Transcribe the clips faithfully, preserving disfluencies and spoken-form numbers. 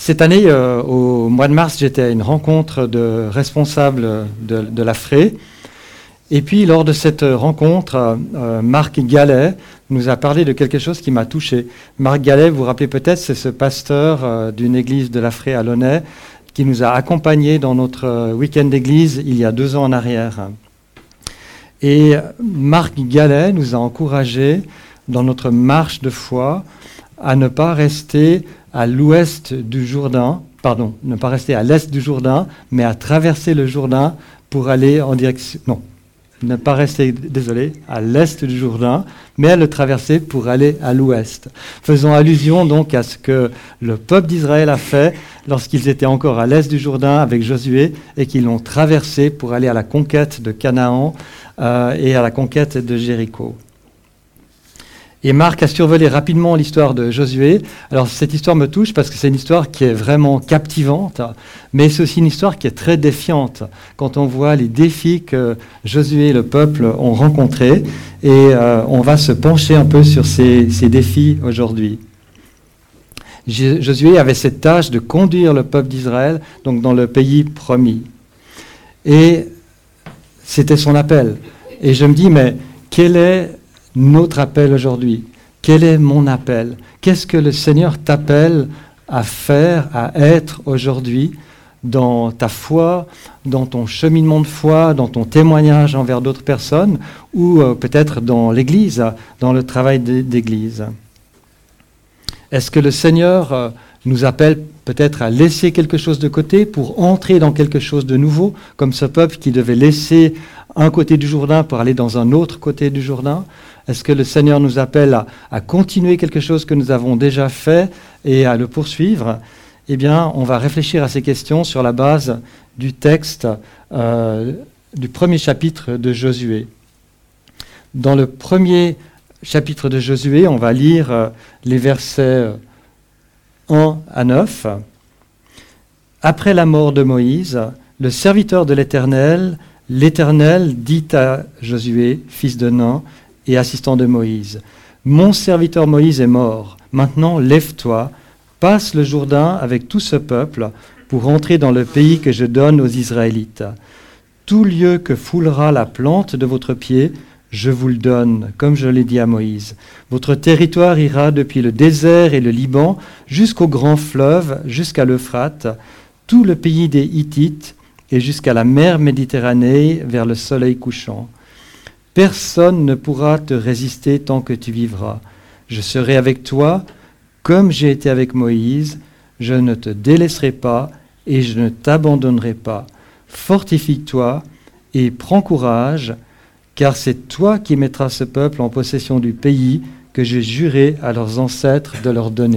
Cette année, euh, au mois de mars, j'étais à une rencontre de responsables de, de la F R E. Et puis, lors de cette rencontre, euh, Marc Gallet nous a parlé de quelque chose qui m'a touché. Marc Gallet, vous vous rappelez peut-être, c'est ce pasteur euh, d'une église de la F R E à Launay qui nous a accompagnés dans notre euh, week-end d'église il y a deux ans en arrière. Et Marc Gallet nous a encouragés dans notre marche de foi à ne pas rester à l'ouest du Jourdain, pardon, ne pas rester à l'est du Jourdain, mais à traverser le Jourdain pour aller en direction, non, ne pas rester, désolé, à l'est du Jourdain, mais à le traverser pour aller à l'ouest. Faisons allusion donc à ce que le peuple d'Israël a fait lorsqu'ils étaient encore à l'est du Jourdain avec Josué et qu'ils l'ont traversé pour aller à la conquête de Canaan euh, et à la conquête de Jéricho. Et Marc a survolé rapidement l'histoire de Josué. Alors cette histoire me touche parce que c'est une histoire qui est vraiment captivante, mais c'est aussi une histoire qui est très défiante quand on voit les défis que Josué et le peuple ont rencontrés. Et euh, on va se pencher un peu sur ces, ces défis aujourd'hui. Josué avait cette tâche de conduire le peuple d'Israël donc dans le pays promis. Et c'était son appel. Et je me dis, mais quel est notre appel aujourd'hui? Quel est mon appel? Qu'est-ce que le Seigneur t'appelle à faire, à être aujourd'hui dans ta foi, dans ton cheminement de foi, dans ton témoignage envers d'autres personnes ou euh, peut-être dans l'Église, dans le travail d'Église? Est-ce que le Seigneur euh, nous appelle peut-être à laisser quelque chose de côté pour entrer dans quelque chose de nouveau, comme ce peuple qui devait laisser un côté du Jourdain pour aller dans un autre côté du Jourdain? Est-ce que le Seigneur nous appelle à, à continuer quelque chose que nous avons déjà fait et à le poursuivre? Eh bien, on va réfléchir à ces questions sur la base du texte euh, du premier chapitre de Josué. Dans le premier chapitre de Josué, on va lire euh, les versets un à neuf. Après la mort de Moïse, le serviteur de l'Éternel, l'Éternel dit à Josué, fils de Nun, et assistant de Moïse, « Mon serviteur Moïse est mort. Maintenant, lève-toi, passe le Jourdain avec tout ce peuple pour entrer dans le pays que je donne aux Israélites. Tout lieu que foulera la plante de votre pied, je vous le donne, comme je l'ai dit à Moïse. Votre territoire ira depuis le désert et le Liban jusqu'au grand fleuve, jusqu'à l'Euphrate, tout le pays des Hittites et jusqu'à la mer Méditerranée vers le soleil couchant. Personne ne pourra te résister tant que tu vivras. Je serai avec toi, comme j'ai été avec Moïse. Je ne te délaisserai pas et je ne t'abandonnerai pas. Fortifie-toi et prends courage, car c'est toi qui mettras ce peuple en possession du pays que j'ai juré à leurs ancêtres de leur donner. »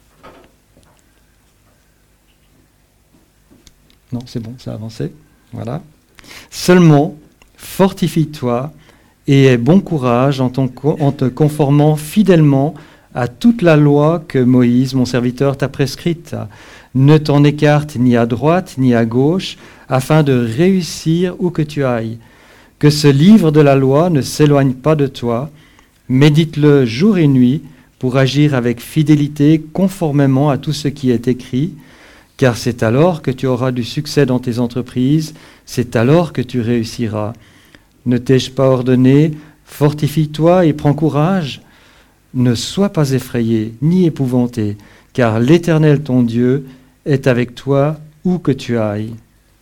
Non, c'est bon, ça a avancé. Voilà. « Seulement, fortifie-toi et aie bon courage en, ton, en te conformant fidèlement à toute la loi que Moïse, mon serviteur, t'a prescrite. Ne t'en écarte ni à droite ni à gauche, afin de réussir où que tu ailles. Que ce livre de la loi ne s'éloigne pas de toi. Médite-le jour et nuit pour agir avec fidélité conformément à tout ce qui est écrit, car c'est alors que tu auras du succès dans tes entreprises, c'est alors que tu réussiras. Ne t'ai-je pas ordonné, fortifie-toi et prends courage? Ne sois pas effrayé ni épouvanté, car l'Éternel ton Dieu est avec toi où que tu ailles. »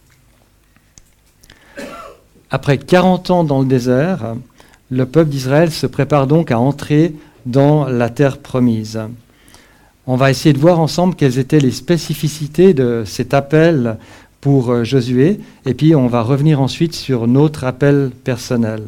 Après quarante ans dans le désert, le peuple d'Israël se prépare donc à entrer dans la terre promise. On va essayer de voir ensemble quelles étaient les spécificités de cet appel pour Josué, et puis on va revenir ensuite sur notre appel personnel.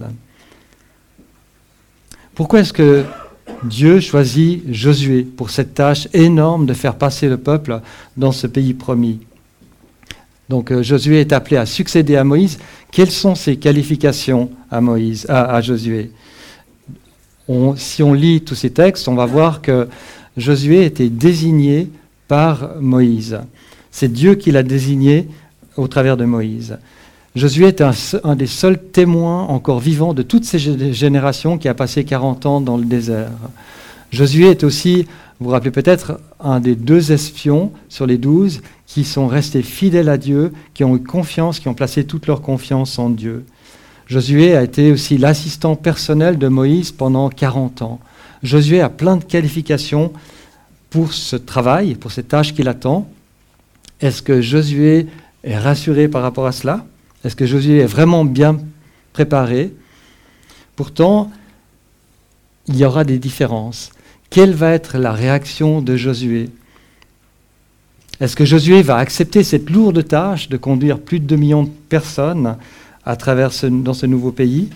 Pourquoi est-ce que Dieu choisit Josué pour cette tâche énorme de faire passer le peuple dans ce pays promis? Donc euh, Josué est appelé à succéder à Moïse. Quelles sont ses qualifications à, Moïse, à, à Josué? on, Si on lit tous ces textes, on va voir que Josué était désigné par Moïse. C'est Dieu qui l'a désigné au travers de Moïse. Josué est un, un des seuls témoins encore vivants de toutes ces générations qui a passé quarante ans dans le désert. Josué est aussi Vous vous rappelez peut-être un des deux espions sur les douze qui sont restés fidèles à Dieu, qui ont eu confiance, qui ont placé toute leur confiance en Dieu. Josué a été aussi l'assistant personnel de Moïse pendant quarante ans. Josué a plein de qualifications pour ce travail, pour cette tâche qui l'attend. Est-ce que Josué est rassuré par rapport à cela? Est-ce que Josué est vraiment bien préparé? Pourtant, il y aura des différences. Quelle va être la réaction de Josué? Est-ce que Josué va accepter cette lourde tâche de conduire plus de deux millions de personnes à travers ce, dans ce nouveau pays?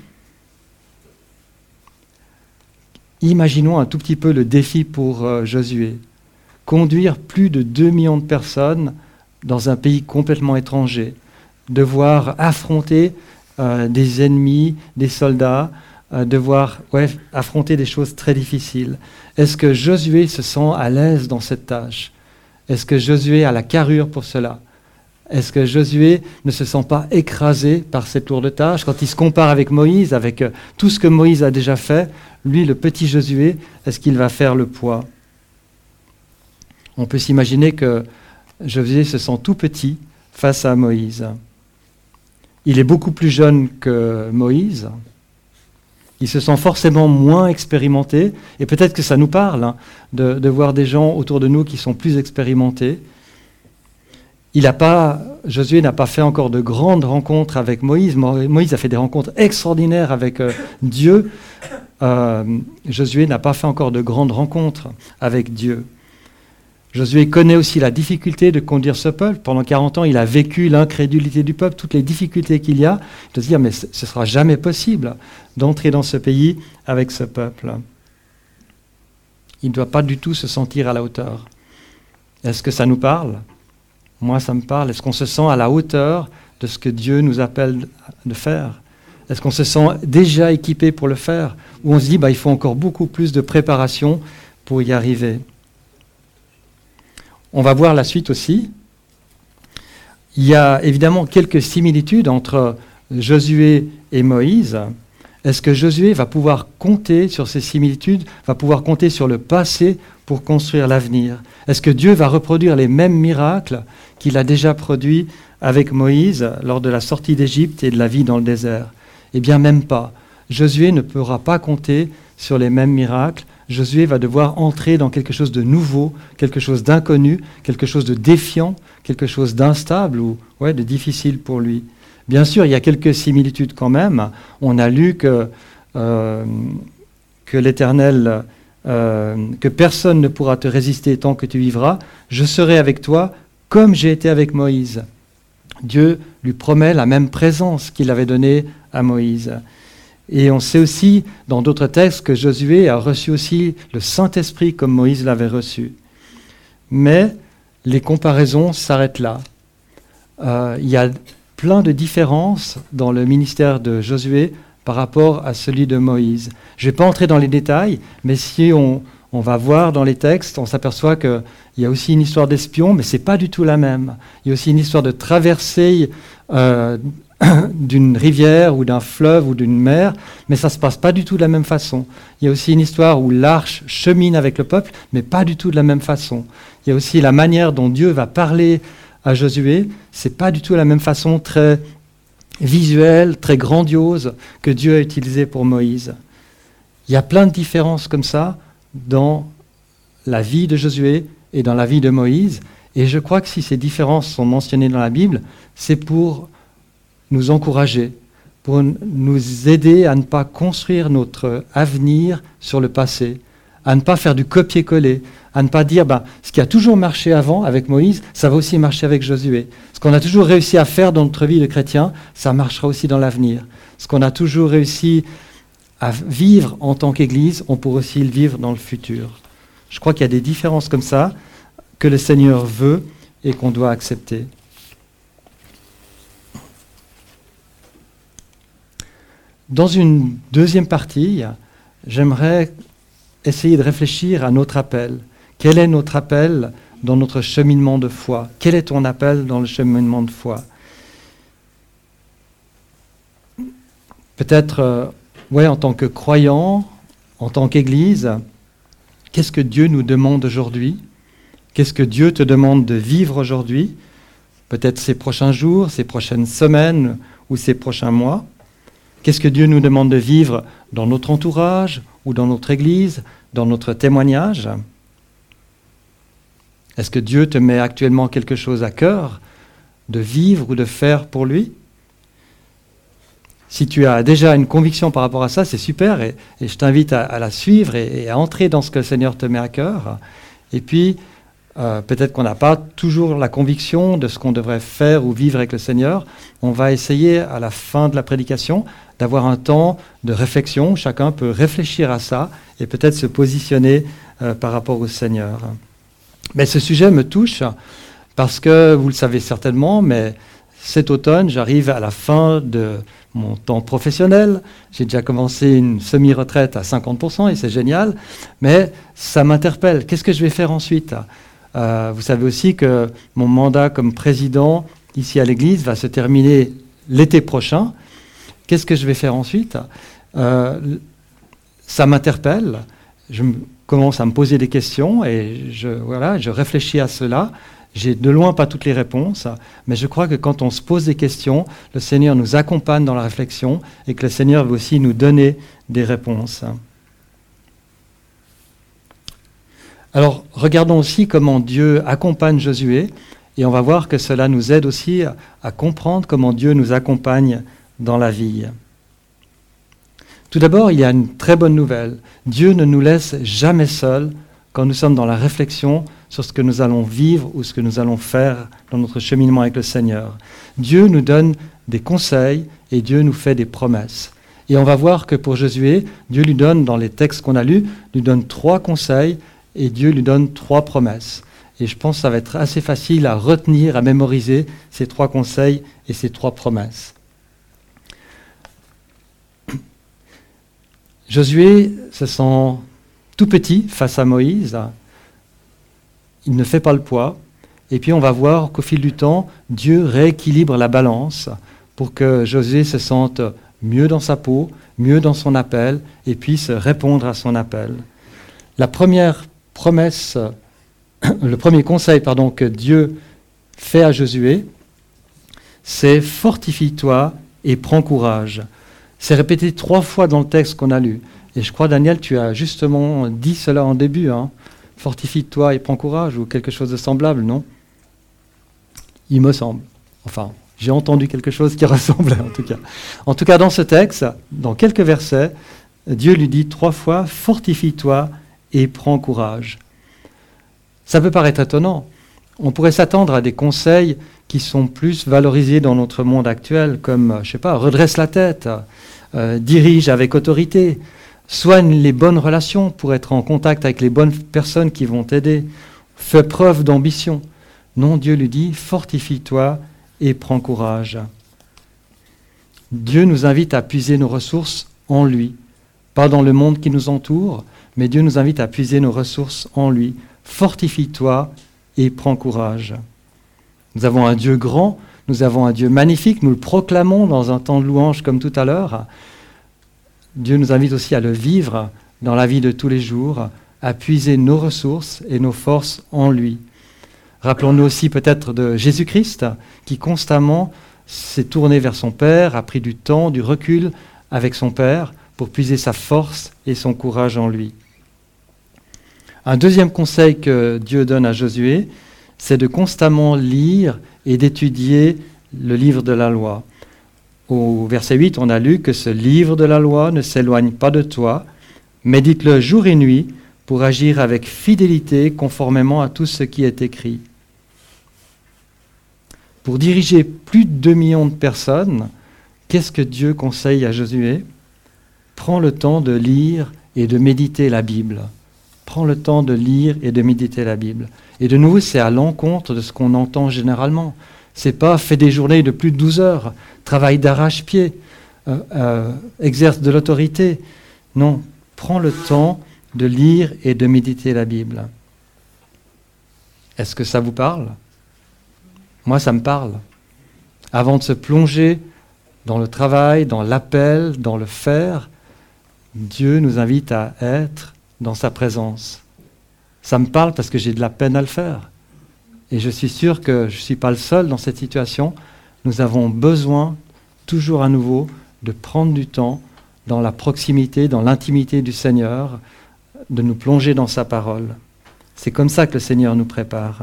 Imaginons un tout petit peu le défi pour euh, Josué. Conduire plus de deux millions de personnes dans un pays complètement étranger. Devoir affronter euh, des ennemis, des soldats, euh, devoir ouais, affronter des choses très difficiles. Est-ce que Josué se sent à l'aise dans cette tâche? Est-ce que Josué a la carrure pour cela? Est-ce que Josué ne se sent pas écrasé par cette lourde tâche? Quand il se compare avec Moïse, avec euh, tout ce que Moïse a déjà fait, lui, le petit Josué, est-ce qu'il va faire le poids? On peut s'imaginer que Josué se sent tout petit face à Moïse. Il est beaucoup plus jeune que Moïse. Il se sent forcément moins expérimenté. Et peut-être que ça nous parle hein, de, de voir des gens autour de nous qui sont plus expérimentés. Il a pas, Josué n'a pas fait encore de grandes rencontres avec Moïse. Moïse a fait des rencontres extraordinaires avec euh, Dieu. Euh, Josué n'a pas fait encore de grandes rencontres avec Dieu. Josué connaît aussi la difficulté de conduire ce peuple. Pendant quarante ans, il a vécu l'incrédulité du peuple, toutes les difficultés qu'il y a. De se dire, mais ce ne sera jamais possible d'entrer dans ce pays avec ce peuple. Il ne doit pas du tout se sentir à la hauteur. Est-ce que ça nous parle? Moi, ça me parle. Est-ce qu'on se sent à la hauteur de ce que Dieu nous appelle de faire? Est-ce qu'on se sent déjà équipé pour le faire? Ou on se dit, bah, il faut encore beaucoup plus de préparation pour y arriver? On va voir la suite aussi. Il y a évidemment quelques similitudes entre Josué et Moïse. Est-ce que Josué va pouvoir compter sur ces similitudes, va pouvoir compter sur le passé pour construire l'avenir? Est-ce que Dieu va reproduire les mêmes miracles qu'il a déjà produits avec Moïse lors de la sortie d'Égypte et de la vie dans le désert? Eh bien, même pas. Josué ne pourra pas compter sur les mêmes miracles. Josué va devoir entrer dans quelque chose de nouveau, quelque chose d'inconnu, quelque chose de défiant, quelque chose d'instable ou ouais, de difficile pour lui. Bien sûr, il y a quelques similitudes quand même. On a lu que, euh, que l'Éternel, euh, que personne ne pourra te résister tant que tu vivras. Je serai avec toi comme j'ai été avec Moïse. Dieu lui promet la même présence qu'il avait donnée à Moïse. Et on sait aussi, dans d'autres textes, que Josué a reçu aussi le Saint-Esprit comme Moïse l'avait reçu. Mais les comparaisons s'arrêtent là. Euh, il y a plein de différences dans le ministère de Josué par rapport à celui de Moïse. Je ne vais pas entrer dans les détails, mais si on, on va voir dans les textes, on s'aperçoit qu'il y a aussi une histoire d'espion, mais ce n'est pas du tout la même. Il y a aussi une histoire de traversée euh, d'une rivière ou d'un fleuve ou d'une mer, mais ça ne se passe pas du tout de la même façon. Il y a aussi une histoire où l'arche chemine avec le peuple, mais pas du tout de la même façon. Il y a aussi la manière dont Dieu va parler à Josué, ce n'est pas du tout la même façon très visuelle, très grandiose que Dieu a utilisée pour Moïse. Il y a plein de différences comme ça dans la vie de Josué et dans la vie de Moïse, et je crois que si ces différences sont mentionnées dans la Bible, c'est pour nous encourager, pour nous aider à ne pas construire notre avenir sur le passé, à ne pas faire du copier-coller, à ne pas dire ben, ce qui a toujours marché avant avec Moïse, ça va aussi marcher avec Josué. Ce qu'on a toujours réussi à faire dans notre vie de chrétien, ça marchera aussi dans l'avenir. Ce qu'on a toujours réussi à vivre en tant qu'Église, on pourra aussi le vivre dans le futur. Je crois qu'il y a des différences comme ça que le Seigneur veut et qu'on doit accepter. Dans une deuxième partie, j'aimerais essayer de réfléchir à notre appel. Quel est notre appel dans notre cheminement de foi? Quel est ton appel dans le cheminement de foi? Peut-être, euh, ouais, en tant que croyant, en tant qu'Église, Qu'est-ce que Dieu nous demande aujourd'hui? Qu'est-ce que Dieu te demande de vivre aujourd'hui? Peut-être ces prochains jours, ces prochaines semaines ou ces prochains mois. Qu'est-ce que Dieu nous demande de vivre dans notre entourage ou dans notre Église, dans notre témoignage? Est-ce que Dieu te met actuellement quelque chose à cœur de vivre ou de faire pour lui? Si tu as déjà une conviction par rapport à ça, c'est super, et, et je t'invite à, à la suivre et, et à entrer dans ce que le Seigneur te met à cœur. Et puis, euh, peut-être qu'on n'a pas toujours la conviction de ce qu'on devrait faire ou vivre avec le Seigneur. On va essayer, à la fin de la prédication, d'avoir un temps de réflexion. Chacun peut réfléchir à ça et peut-être se positionner euh, par rapport au Seigneur. Mais ce sujet me touche parce que, vous le savez certainement, mais cet automne, j'arrive à la fin de mon temps professionnel. J'ai déjà commencé une semi-retraite à cinquante pour cent et c'est génial, mais ça m'interpelle. Qu'est-ce que je vais faire ensuite? euh, Vous savez aussi que mon mandat comme président ici à l'Église va se terminer l'été prochain. Qu'est-ce que je vais faire ensuite? euh, Ça m'interpelle. Je commence à me poser des questions et je, voilà, je réfléchis à cela. J'ai de loin pas toutes les réponses, mais je crois que quand on se pose des questions, le Seigneur nous accompagne dans la réflexion et que le Seigneur veut aussi nous donner des réponses. Alors, regardons aussi comment Dieu accompagne Josué, et on va voir que cela nous aide aussi à, à comprendre comment Dieu nous accompagne dans la vie. Tout d'abord, il y a une très bonne nouvelle. Dieu ne nous laisse jamais seuls quand nous sommes dans la réflexion sur ce que nous allons vivre ou ce que nous allons faire dans notre cheminement avec le Seigneur. Dieu nous donne des conseils et Dieu nous fait des promesses. Et on va voir que pour Josué, Dieu lui donne, dans les textes qu'on a lus, lui donne trois conseils et Dieu lui donne trois promesses. Et je pense que ça va être assez facile à retenir, à mémoriser ces trois conseils et ces trois promesses. Josué se sent tout petit face à Moïse. Il ne fait pas le poids. Et puis on va voir qu'au fil du temps, Dieu rééquilibre la balance pour que Josué se sente mieux dans sa peau, mieux dans son appel, et puisse répondre à son appel. La première promesse, le premier conseil pardon, que Dieu fait à Josué, c'est « Fortifie-toi et prends courage ». C'est répété trois fois dans le texte qu'on a lu. Et je crois, Daniel, tu as justement dit cela en début, hein. Fortifie-toi et prends courage, ou quelque chose de semblable, non? Il me semble. Enfin, j'ai entendu quelque chose qui ressemblait, en tout cas. En tout cas, dans ce texte, dans quelques versets, Dieu lui dit trois fois « Fortifie-toi et prends courage ». Ça peut paraître étonnant. On pourrait s'attendre à des conseils qui sont plus valorisés dans notre monde actuel, comme, je ne sais pas, redresse la tête, euh, dirige avec autorité, soigne les bonnes relations pour être en contact avec les bonnes personnes qui vont t'aider, fais preuve d'ambition. Non, Dieu lui dit, fortifie-toi et prends courage. Dieu nous invite à puiser nos ressources en lui, pas dans le monde qui nous entoure, mais Dieu nous invite à puiser nos ressources en lui. Fortifie-toi et prends courage. Nous avons un Dieu grand, nous avons un Dieu magnifique, nous le proclamons dans un temps de louange comme tout à l'heure. Dieu nous invite aussi à le vivre dans la vie de tous les jours, à puiser nos ressources et nos forces en lui. Rappelons-nous aussi peut-être de Jésus-Christ, qui constamment s'est tourné vers son Père, a pris du temps, du recul avec son Père pour puiser sa force et son courage en lui. Un deuxième conseil que Dieu donne à Josué, c'est de constamment lire et d'étudier le livre de la loi. Au verset huit, on a lu que ce livre de la loi ne s'éloigne pas de toi, médite-le jour et nuit pour agir avec fidélité conformément à tout ce qui est écrit. Pour diriger plus de deux millions de personnes, qu'est-ce que Dieu conseille à Josué? Prends le temps de lire et de méditer la Bible. Prends le temps de lire et de méditer la Bible. Et de nouveau, c'est à l'encontre de ce qu'on entend généralement. C'est pas fais des journées de plus de douze heures, travaille d'arrache-pied, euh, euh, exerce de l'autorité. Non, prends le temps de lire et de méditer la Bible. Est-ce que ça vous parle? Moi, ça me parle. Avant de se plonger dans le travail, dans l'appel, dans le faire, Dieu nous invite à être dans sa présence. Ça me parle parce que j'ai de la peine à le faire. Et je suis sûr que je ne suis pas le seul dans cette situation. Nous avons besoin, toujours à nouveau, de prendre du temps dans la proximité, dans l'intimité du Seigneur, de nous plonger dans sa parole. C'est comme ça que le Seigneur nous prépare.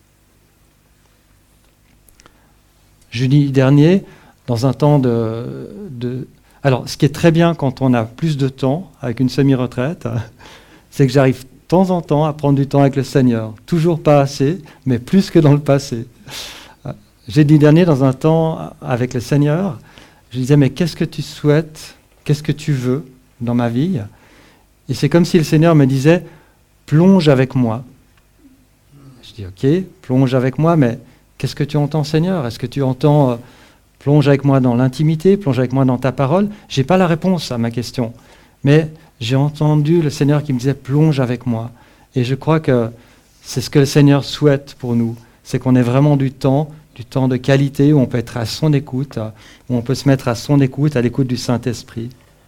Jeudi dernier, dans un temps de, de... Alors, ce qui est très bien quand on a plus de temps, avec une semi-retraite, c'est que j'arrive de temps en temps à prendre du temps avec le Seigneur. Toujours pas assez, mais plus que dans le passé. Jeudi dernier, dans un temps avec le Seigneur, je disais, mais qu'est-ce que tu souhaites, qu'est-ce que tu veux dans ma vie? Et c'est comme si le Seigneur me disait, plonge avec moi. Je dis, ok, plonge avec moi, mais qu'est-ce que tu entends, Seigneur? Est-ce que tu entends, euh, plonge avec moi dans l'intimité, plonge avec moi dans ta parole? Je n'ai pas la réponse à ma question, mais j'ai entendu le Seigneur qui me disait, plonge avec moi. Et je crois que c'est ce que le Seigneur souhaite pour nous, c'est qu'on ait vraiment du temps, du temps de qualité où on peut être à son écoute, où on peut se mettre à son écoute, à l'écoute du Saint-Esprit.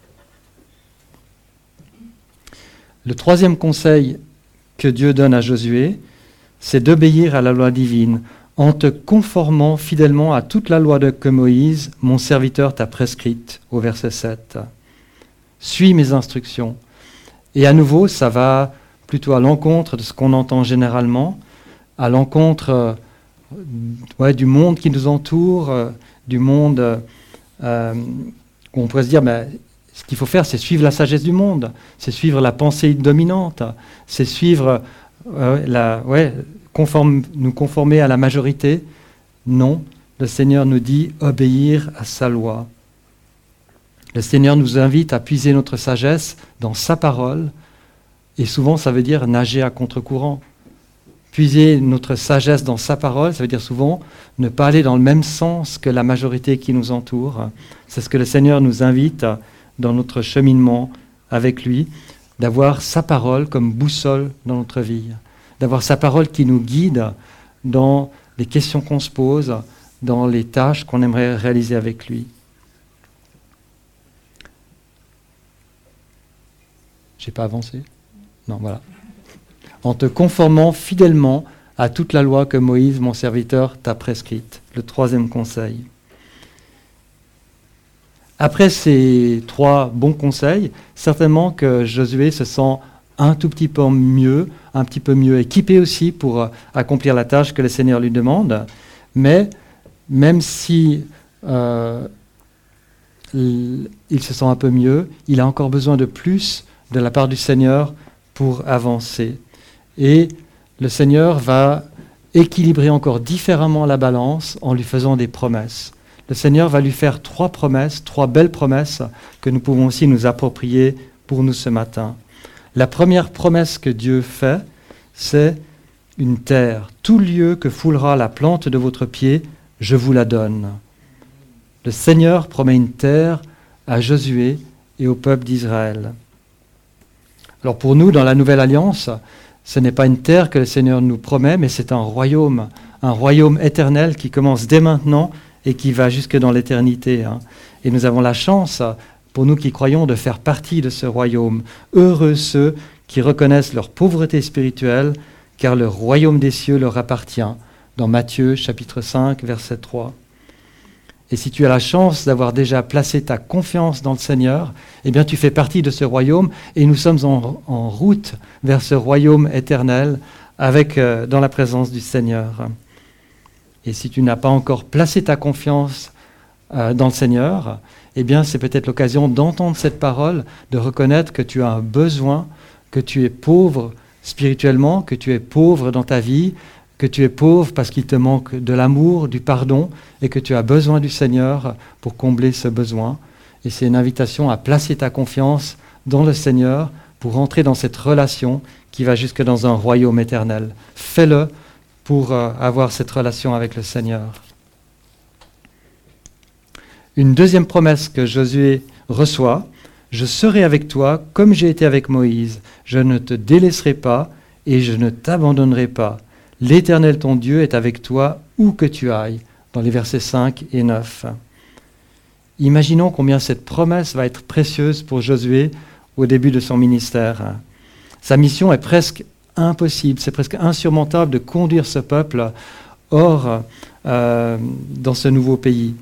Le troisième conseil que Dieu donne à Josué, c'est d'obéir à la loi divine en te conformant fidèlement à toute la loi de, que Moïse, mon serviteur, t'a prescrite, au verset sept. Suis mes instructions. Et à nouveau, ça va plutôt à l'encontre de ce qu'on entend généralement, à l'encontre euh, ouais, du monde qui nous entoure, euh, du monde euh, euh, où on pourrait se dire, ben, ce qu'il faut faire, c'est suivre la sagesse du monde, c'est suivre la pensée dominante, c'est suivre, euh, la, ouais, conforme, nous conformer à la majorité. Non, le Seigneur nous dit obéir à sa loi. Le Seigneur nous invite à puiser notre sagesse dans sa parole, et souvent ça veut dire nager à contre-courant. Puiser notre sagesse dans sa parole, ça veut dire souvent ne pas aller dans le même sens que la majorité qui nous entoure. C'est ce que le Seigneur nous invite dans notre cheminement avec lui, d'avoir sa parole comme boussole dans notre vie, d'avoir sa parole qui nous guide dans les questions qu'on se pose, dans les tâches qu'on aimerait réaliser avec lui. J'ai pas avancé ? Non, voilà. En te conformant fidèlement à toute la loi que Moïse, mon serviteur, t'a prescrite. Le troisième conseil. Après ces trois bons conseils, certainement que Josué se sent un tout petit peu mieux, un petit peu mieux équipé aussi pour accomplir la tâche que le Seigneur lui demande. Mais même si euh, il se sent un peu mieux, il a encore besoin de plus de la part du Seigneur pour avancer. Et le Seigneur va équilibrer encore différemment la balance en lui faisant des promesses. Le Seigneur va lui faire trois promesses, trois belles promesses que nous pouvons aussi nous approprier pour nous ce matin. La première promesse que Dieu fait, c'est une terre. Tout lieu que foulera la plante de votre pied, je vous la donne. Le Seigneur promet une terre à Josué et au peuple d'Israël. Alors pour nous, dans la Nouvelle Alliance, ce n'est pas une terre que le Seigneur nous promet, mais c'est un royaume, un royaume éternel qui commence dès maintenant et qui va jusque dans l'éternité. Hein. Et nous avons la chance, pour nous qui croyons, de faire partie de ce royaume. Heureux ceux qui reconnaissent leur pauvreté spirituelle, car le royaume des cieux leur appartient. Dans Matthieu, chapitre cinq, verset trois. Et si tu as la chance d'avoir déjà placé ta confiance dans le Seigneur, eh bien tu fais partie de ce royaume et nous sommes en, en route vers ce royaume éternel avec, euh, dans la présence du Seigneur. Et si tu n'as pas encore placé ta confiance euh, dans le Seigneur, eh bien c'est peut-être l'occasion d'entendre cette parole, de reconnaître que tu as un besoin, que tu es pauvre spirituellement, que tu es pauvre dans ta vie, que tu es pauvre parce qu'il te manque de l'amour, du pardon, et que tu as besoin du Seigneur pour combler ce besoin. Et c'est une invitation à placer ta confiance dans le Seigneur pour entrer dans cette relation qui va jusque dans un royaume éternel. Fais-le pour euh, avoir cette relation avec le Seigneur. Une deuxième promesse que Josué reçoit, « Je serai avec toi comme j'ai été avec Moïse. Je ne te délaisserai pas et je ne t'abandonnerai pas. L'Éternel ton Dieu est avec toi où que tu ailles », dans les versets cinq et neuf. Imaginons combien cette promesse va être précieuse pour Josué au début de son ministère. Sa mission est presque impossible, c'est presque insurmontable de conduire ce peuple hors euh, dans ce nouveau pays.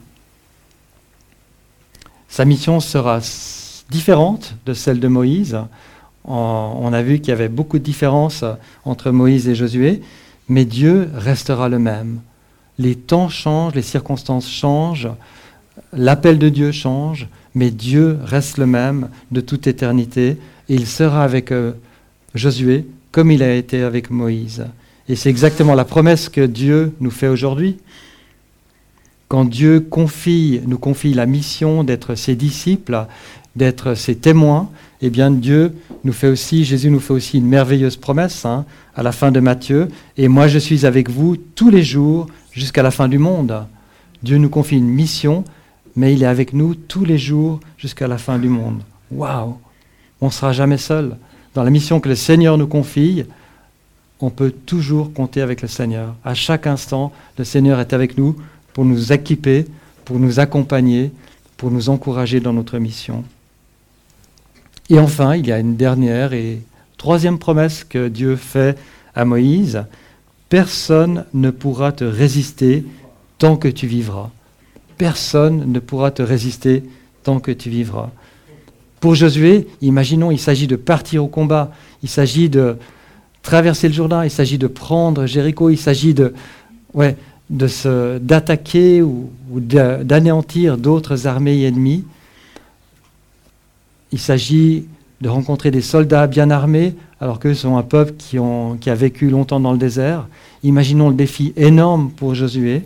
Sa mission sera différente de celle de Moïse. On, on a vu qu'il y avait beaucoup de différences entre Moïse et Josué, mais Dieu restera le même. Les temps changent, les circonstances changent, l'appel de Dieu change, mais Dieu reste le même de toute éternité, et il sera avec euh, Josué comme il a été avec Moïse. Et c'est exactement la promesse que Dieu nous fait aujourd'hui. Quand Dieu confie, nous confie la mission d'être ses disciples, d'être ses témoins, eh bien Dieu nous fait aussi, Jésus nous fait aussi une merveilleuse promesse hein, à la fin de Matthieu. Et moi je suis avec vous tous les jours jusqu'à la fin du monde. Dieu nous confie une mission, mais il est avec nous tous les jours jusqu'à la fin du monde. Waouh! On ne sera jamais seul. Dans la mission que le Seigneur nous confie, on peut toujours compter avec le Seigneur. À chaque instant, le Seigneur est avec nous pour nous équiper, pour nous accompagner, pour nous encourager dans notre mission. Et enfin, il y a une dernière et troisième promesse que Dieu fait à Moïse. Personne ne pourra te résister tant que tu vivras. Personne ne pourra te résister tant que tu vivras. Pour Josué, imaginons, il s'agit de partir au combat, il s'agit de traverser le Jourdain, il s'agit de prendre Jéricho, il s'agit de, ouais, de se, d'attaquer ou, ou d'anéantir d'autres armées ennemies. Il s'agit de rencontrer des soldats bien armés, alors qu'eux sont un peuple qui, ont, qui a vécu longtemps dans le désert. Imaginons le défi énorme pour Josué.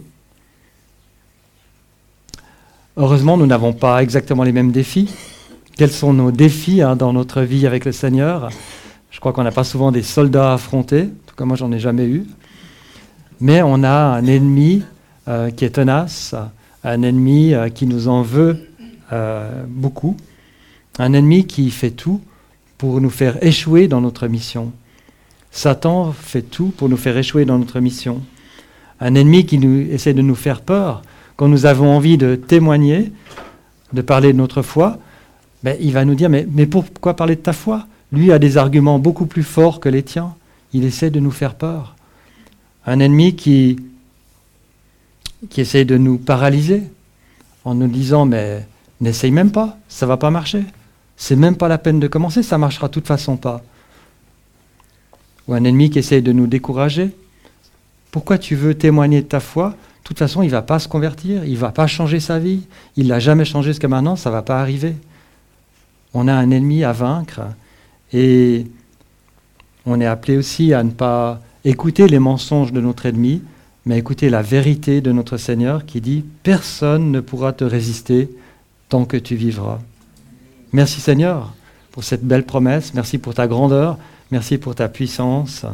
Heureusement, nous n'avons pas exactement les mêmes défis. Quels sont nos défis hein, dans notre vie avec le Seigneur? Je crois qu'on n'a pas souvent des soldats à affronter. En tout cas, moi, j'en ai jamais eu. Mais on a un ennemi euh, qui est tenace, un ennemi euh, qui nous en veut euh, beaucoup, un ennemi qui fait tout pour nous faire échouer dans notre mission. Satan fait tout pour nous faire échouer dans notre mission. Un ennemi qui nous, essaie de nous faire peur. Quand nous avons envie de témoigner, de parler de notre foi, ben, il va nous dire, mais, mais pourquoi parler de ta foi? Lui a des arguments beaucoup plus forts que les tiens. Il essaie de nous faire peur. Un ennemi qui, qui essaie de nous paralyser en nous disant, mais n'essaye même pas, ça ne va pas marcher. C'est même pas la peine de commencer, ça ne marchera de toute façon pas. Ou un ennemi qui essaie de nous décourager. Pourquoi tu veux témoigner de ta foi? De toute façon, il ne va pas se convertir, il ne va pas changer sa vie. Il ne l'a jamais changé jusqu'à maintenant, ça ne va pas arriver. On a un ennemi à vaincre et on est appelé aussi à ne pas écouter les mensonges de notre ennemi, mais écouter la vérité de notre Seigneur qui dit « Personne ne pourra te résister tant que tu vivras ». Merci Seigneur pour cette belle promesse, merci pour ta grandeur, merci pour ta puissance.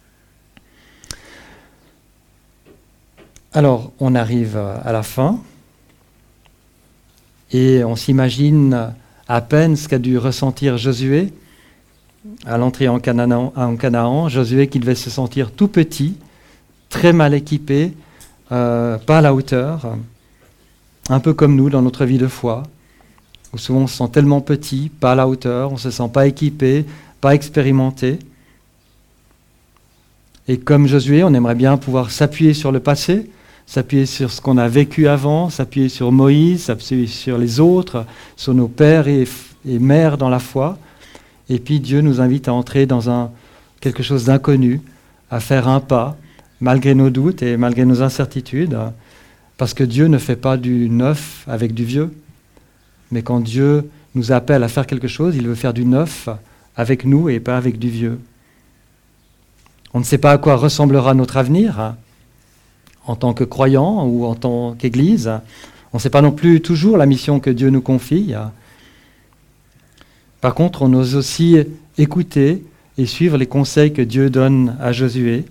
Alors, on arrive à la fin et on s'imagine à peine ce qu'a dû ressentir Josué à l'entrée en Canaan, en Canaan. Josué qui devait se sentir tout petit, très mal équipé, euh, pas à la hauteur, un peu comme nous dans notre vie de foi, où souvent on se sent tellement petit, pas à la hauteur, on ne se sent pas équipé, pas expérimenté. Et comme Josué, on aimerait bien pouvoir s'appuyer sur le passé, s'appuyer sur ce qu'on a vécu avant, s'appuyer sur Moïse, s'appuyer sur les autres, sur nos pères et, et mères dans la foi. Et puis Dieu nous invite à entrer dans un, quelque chose d'inconnu, à faire un pas, malgré nos doutes et malgré nos incertitudes, parce que Dieu ne fait pas du neuf avec du vieux. Mais quand Dieu nous appelle à faire quelque chose, il veut faire du neuf avec nous et pas avec du vieux. On ne sait pas à quoi ressemblera notre avenir, hein, en tant que croyant ou en tant qu'Église. On ne sait pas non plus toujours la mission que Dieu nous confie. Par contre, on ose aussi écouter et suivre les conseils que Dieu donne à Josué.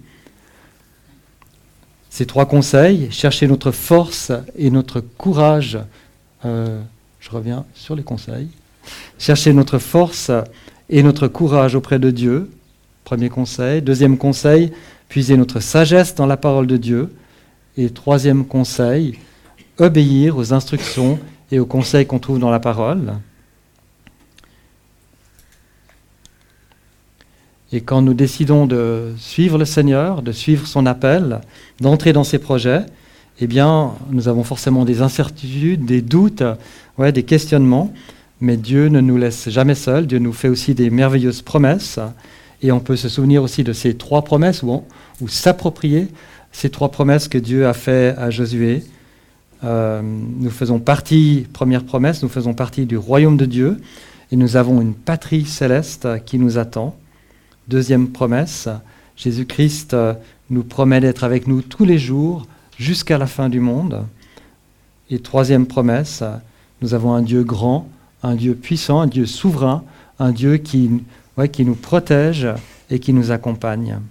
Ces trois conseils, chercher notre force et notre courage. Euh, je reviens sur les conseils. Chercher notre force et notre courage auprès de Dieu. Premier conseil. Deuxième conseil, puiser notre sagesse dans la parole de Dieu. Et troisième conseil, obéir aux instructions et aux conseils qu'on trouve dans la parole. Et quand nous décidons de suivre le Seigneur, de suivre son appel, d'entrer dans ses projets, eh bien, nous avons forcément des incertitudes, des doutes, ouais, des questionnements, mais Dieu ne nous laisse jamais seuls. Dieu nous fait aussi des merveilleuses promesses, et on peut se souvenir aussi de ces trois promesses, ou, ou s'approprier ces trois promesses que Dieu a fait à Josué. Euh, nous faisons partie, première promesse, nous faisons partie du royaume de Dieu, et nous avons une patrie céleste qui nous attend. Deuxième promesse, Jésus-Christ nous promet d'être avec nous tous les jours jusqu'à la fin du monde. Et troisième promesse, nous avons un Dieu grand, un Dieu puissant, un Dieu souverain, un Dieu qui, ouais, qui nous protège et qui nous accompagne.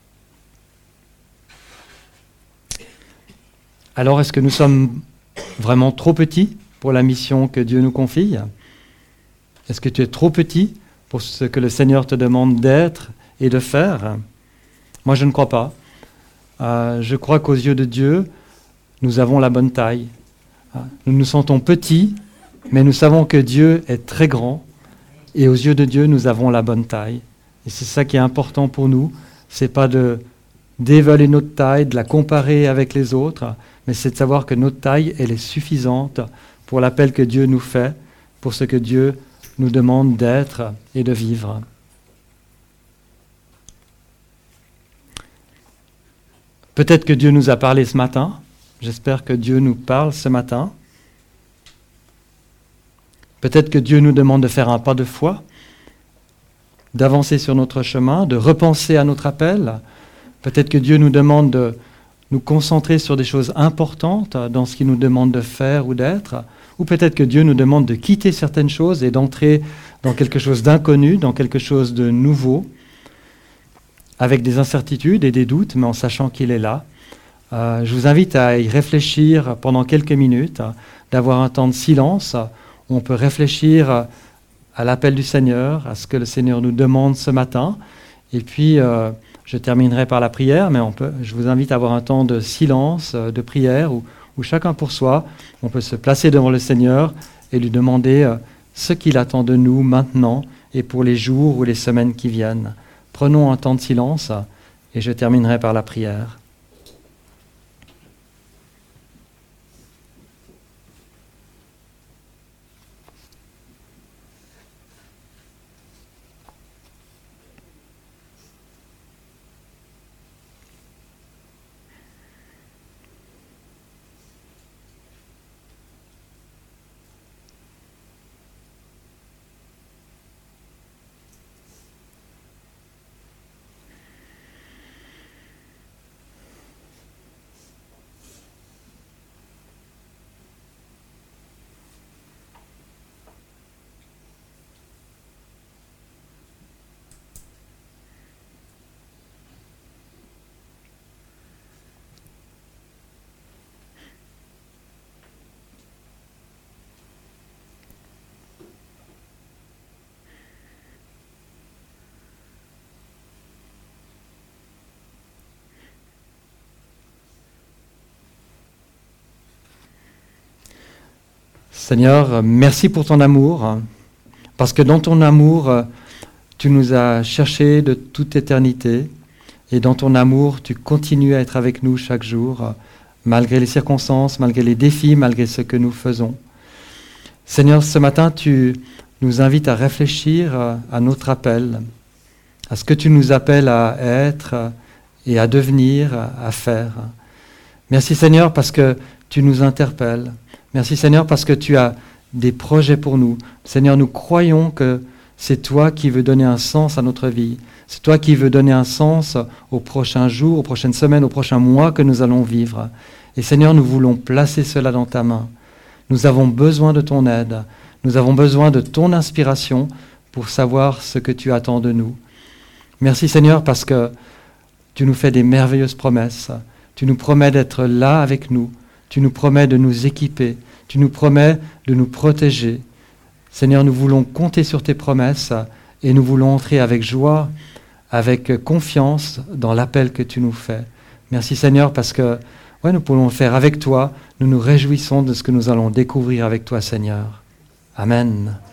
Alors, est-ce que nous sommes vraiment trop petits pour la mission que Dieu nous confie ? Est-ce que tu es trop petit pour ce que le Seigneur te demande d'être et de faire ? Moi, je ne crois pas. Euh, je crois qu'aux yeux de Dieu, nous avons la bonne taille. Nous nous sentons petits, mais nous savons que Dieu est très grand, et aux yeux de Dieu, nous avons la bonne taille. Et c'est ça qui est important pour nous. C'est pas de d'évaluer notre taille, de la comparer avec les autres, mais c'est de savoir que notre taille, elle est suffisante pour l'appel que Dieu nous fait, pour ce que Dieu nous demande d'être et de vivre. Peut-être que Dieu nous a parlé ce matin. J'espère que Dieu nous parle ce matin. Peut-être que Dieu nous demande de faire un pas de foi, d'avancer sur notre chemin, de repenser à notre appel. Peut-être que Dieu nous demande de nous concentrer sur des choses importantes dans ce qu'il nous demande de faire ou d'être. Ou peut-être que Dieu nous demande de quitter certaines choses et d'entrer dans quelque chose d'inconnu, dans quelque chose de nouveau, avec des incertitudes et des doutes, mais en sachant qu'il est là. Euh, je vous invite à y réfléchir pendant quelques minutes, d'avoir un temps de silence où on peut réfléchir à l'appel du Seigneur, à ce que le Seigneur nous demande ce matin. Et puis, euh, je terminerai par la prière, mais on peut, je vous invite à avoir un temps de silence, de prière, où, où chacun pour soi, on peut se placer devant le Seigneur et lui demander euh, ce qu'il attend de nous maintenant et pour les jours ou les semaines qui viennent. Prenons un temps de silence et je terminerai par la prière. Seigneur, merci pour ton amour, parce que dans ton amour, tu nous as cherchés de toute éternité, et dans ton amour, tu continues à être avec nous chaque jour, malgré les circonstances, malgré les défis, malgré ce que nous faisons. Seigneur, ce matin, tu nous invites à réfléchir à notre appel, à ce que tu nous appelles à être et à devenir, à faire. Merci Seigneur, parce que tu nous interpelles. Merci Seigneur parce que tu as des projets pour nous. Seigneur, nous croyons que c'est toi qui veux donner un sens à notre vie. C'est toi qui veux donner un sens aux prochains jours, aux prochaines semaines, aux prochains mois que nous allons vivre. Et Seigneur, nous voulons placer cela dans ta main. Nous avons besoin de ton aide. Nous avons besoin de ton inspiration pour savoir ce que tu attends de nous. Merci Seigneur parce que tu nous fais des merveilleuses promesses. Tu nous promets d'être là avec nous. Tu nous promets de nous équiper, tu nous promets de nous protéger. Seigneur, nous voulons compter sur tes promesses et nous voulons entrer avec joie, avec confiance dans l'appel que tu nous fais. Merci Seigneur parce que ouais, nous pouvons le faire avec toi. Nous nous réjouissons de ce que nous allons découvrir avec toi Seigneur. Amen.